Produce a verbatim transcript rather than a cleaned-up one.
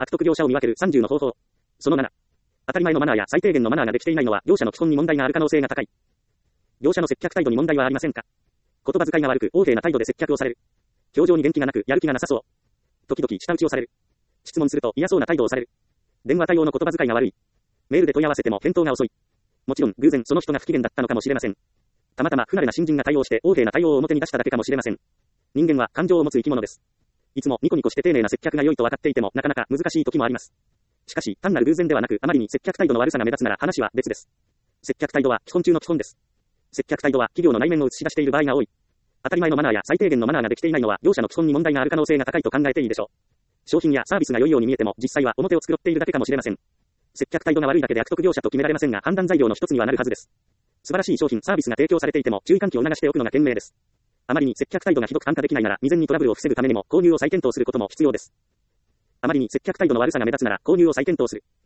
悪徳業者を見分けるさんじゅうの方法。そのなな。当たり前のマナーや最低限のマナーができていないのは業者の基本に問題がある可能性が高い。業者の接客態度に問題はありませんか？言葉遣いが悪く、横柄な態度で接客をされる。表情に元気がなく、やる気がなさそう。時々舌打ちをされる。質問すると嫌そうな態度をされる。電話対応の言葉遣いが悪い。メールで問い合わせても返答が遅い。もちろん、偶然その人が不機嫌だったのかもしれません。たまたま不慣れな新人が対応して横柄な対応を表に出しただけかもしれません。人間は感情を持つ生き物です。いつもニコニコして丁寧な接客が良いと分かっていてもなかなか難しい時もあります。しかし、単なる偶然ではなく、あまりに接客態度の悪さが目立つなら話は別です。接客態度は基本中の基本です。接客態度は企業の内面を映し出している場合が多い。当たり前のマナーや最低限のマナーができていないのは業者の基本に問題がある可能性が高いと考えていいでしょう。商品やサービスが良いように見えても実際は表を繕っているだけかもしれません。接客態度が悪いだけで悪徳業者と決められませんが判断材料の一つにはなるはずです。素晴らしい商品サービスが提供されていても注意喚起を促しておくのが賢明です。あまりに接客態度がひどく看過できないなら未然にトラブルを防ぐためにも購入を再検討することも必要です。あまりに接客態度の悪さが目立つなら購入を再検討する。